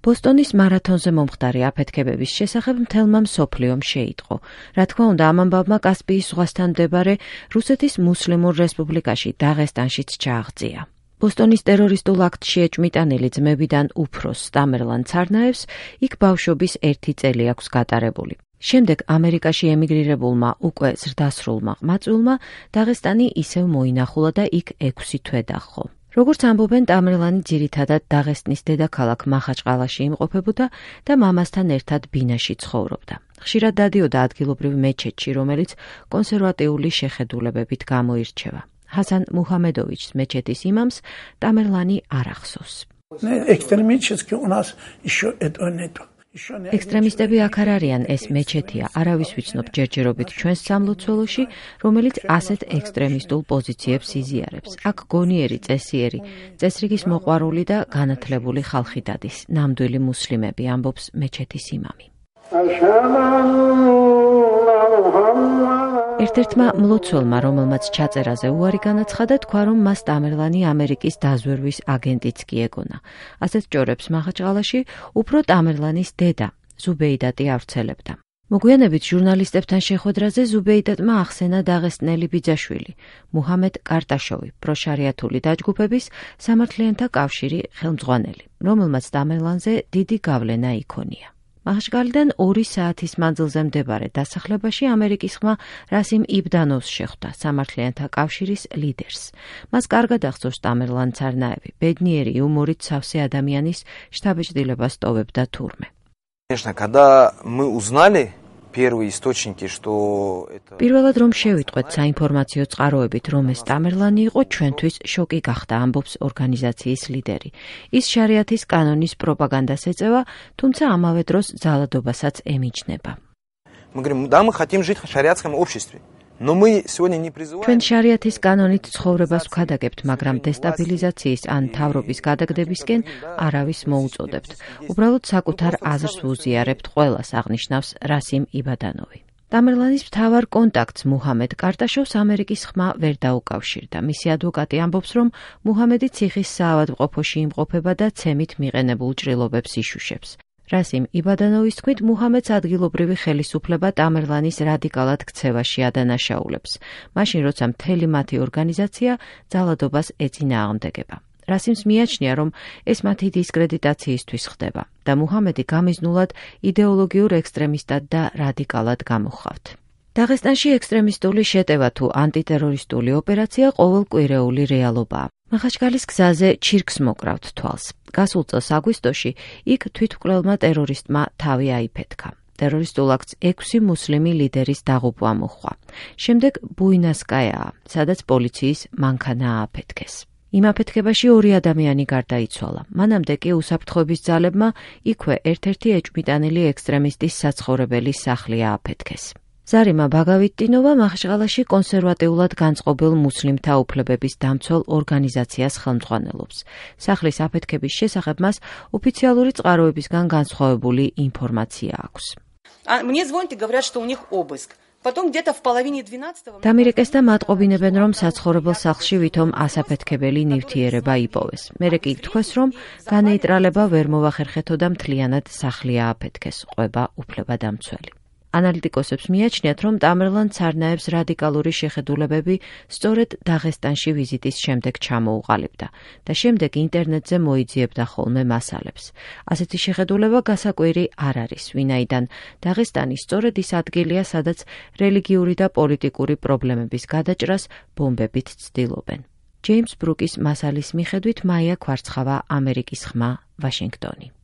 ბოსტონის მარათონზე მომხდარი აფეთქებების შესახებ მთელმა მსოფლიომ შეიტყო. რა თქმა უნდა, ამ ამბავმა კასპიის ზღვასთან მდებარე რუსეთის მუსლიმურ რესპუბლიკაში დაღესტანშიც ჩააღწია. ბოსტონის ტერორისტულ აქტში ეჭვმიტანილი ძმებიდან უფროს სტამერლან ცარნაევს იქ ბავშვობის 1 წელი აქვს გატარებული. შემდეგ ამერიკაში ემიგრირებულმა უკვე ზრდასრულმა ყმაწვილმა დაღესტანი ისევ მოინახულა და იქ 6 თვე დაჰყო. როგორც ამბობენ, ტამერლანი ძირითადად დაღესტნის დედაქალაქ მახაჩყალაში იმყოფებოდა და მამასთან ერთად ბინაში ცხოვრობდა. ხშირად დადიოდა ადგილობრივ მეჩეთში, რომელიც კონსერვატიული შეხედულებებით გამოირჩევა. ჰასან მუჰამედოვიჩს მეჩეთის იმამს ტამერლანი არ ახსოვს. ექსტრემისტები აქ არ არიან, ეს მეჩეთია, არავის ვიცნობ ჯერჯერობით ჩვენს სამლოცველოში, რომელიც ასეთ ექსტრემისტულ პოზიციებს იზიარებს. აქ გონიერი, წესიერი, წესრიგის მოყვარული და განათლებული ხალხი დადის, ნამდვილი მუსლიმები, ამბობს მეჩეთის იმამი. ერთ-ერთმა მლოცველმა, რომელმაც ჩაწერაზე უარი განაცხადა, თქვა, რომ მას ტამერლანი ამერიკის დაზვერვის აგენტიც კი ეგონა. ასეთ ჭორებს მახაჩყალაში უფრო ტამერლანის დედა, ზუბეიდატი ავრცელებდა. მოგვიანებით ჟურნალისტებთან შეხვედრაზე ზუბეიდატმა ახსენა დაღესტნელი ბიძაშვილი, მუჰამედ კარტაშოვი, პროშარიათული დაჯგუფების სამართლიანთა კავშირი ხელმძღვანელი, რომელმაც ტამერლანზე დიდი გავლენა იქონია. მახაჩყალიდან 2 საათის მანძილზე მდებარე დასახლებაში ამერიკის ხმა რასიმ იბდანოვს შეხვდა, სამართლიანთა კავშირის ლიდერს. მას კარგად ახსოვს ტამერლან ცარნაევი, ბედნიერი იუმორით სავსე ადამიანის შთაბეჭდილებას ტოვებდა თურმე. Конечно, когда мы узнали первые источники, что это პირველად რომ შევიტყვეთ საინფორმაციო წყაროებით, რომ ეს ტამერლანი იყო, ჩვენთვის შოკი გახდა, ამბობს ორგანიზაციის ლიდერი. ის შარიათის კანონის პროპაგანდას ეწევა, თუმცა ამავე დროს ძალადობასაც ემიჯნება. Мы говорим, да, мы хотим жить в шариатском обществе. Но мы сегодня не призываем. ჩვენ შარიათის კანონით ცხოვრებას ვქადაგებთ, მაგრამ დესტაბილიზაციის ან თავრობის გადაგდებისკენ არავის მოუწოდებთ. უბრალოდ საკუთარ აზრს ვუზიარებთ ყველას, აღნიშნავს რასიმ იბადანოვი. ტამერლანის მთავარ კონტაქტს მუჰამედ კარტაშოვს ამერიკის ხმა ვერ დაუკავშირდა. მისი ადვოკატი ამბობს, რომ მუჰამედი ციხის საავადმყოფოში იმყოფება და ცემით მიყენებულ ჭრილობებს იშუშებს. რასიმ იბადანოვის თქმით, მუჰამედს ადგილობრივი ხელისუფლება ტამერლანის რადიკალად ქცევაში ადანაშაულებს, მაშინ როცა მთელი მათი ორგანიზაცია ძალადობას ეწინააღმდეგება. რასიმს მიაჩნია, რომ ეს მათი დისკრედიტაციისთვის ხდება და მუჰამედი გამიზნულად იდეოლოგიურ ექსტრემისტად და რადიკალად გამოჰყავთ. დაღესტანში ექსტრემისტული შეტევა თუ ანტიტერორისტული ოპერაცია ყოველკვირეული რეალობაა. მახაჩყალის გზაზე ჩირკს მოკრავთ თვალს. გასულ წელს აგვისტოში იქ თვითმკვლელმა ტერორისტმა თავი აიფეთქა. ტერორისტულ აქტს 6 მუსლიმი ლიდერის დაღუპვა მოჰყვა. შემდეგ ბუინასკაიაა, სადაც პოლიციის მანქანა ააფეთქეს. იმ აფეთქებაში 2 ადამიანი გარდაიცვალა. მანამდე კი უსაფრთხოების ძალებმა იქვე ერთ-ერთი ეჭვმიტანილი ექსტრემისტის საცხოვრებელი სახლი ააფეთქეს. ზარიმა ბაგავიტტინოვა მახაჩყალაში კონსერვატიულად განწყობილ მუსლიმთა უფლებების დამცველ ორგანიზაციას ხელმძღვანელობს. სახლის აფეთქების შესახებ მას ოფიციალური წყაროებისგან განსხვავებული ინფორმაცია აქვს. Мне звонят и говорят, что у них обыск. Потом где-то в половине 12-го დამირეკეს და მატყობინებენ, რომ საცხოვრებელ სახლში ვითომ ასაფეთქებელი ნივთიერება იპოვეს. მერე კი ითქვეს, რომ განეიტრალება ვერ მოვახერხეთო და მთლიანად სახლი ააფეთქეს, ყვება უფლებადამცველი. ანალიტიკოსებს მიაჩნიათ, რომ ტამერლან ცარნაევს რადიკალური შეხედულებები სწორედ დაღესტანში ვიზიტის შემდეგ ჩამოუყალიბდა და შემდეგ ინტერნეტზე მოიძიებდა ხოლმე მასალებს. ასეთი შეხედულება გასაკვირი არ არის, ვინაიდან დაღესტანი სწორედ ის ადგილია, სადაც რელიგიური და პოლიტიკური პრობლემების გადაჭრას ბომბებით ცდილობენ. ჯეიმს ბრუკის მასალის მიხედვით მაია ქვარცხავა, ამერიკის ხმა, ვაშინგტონი.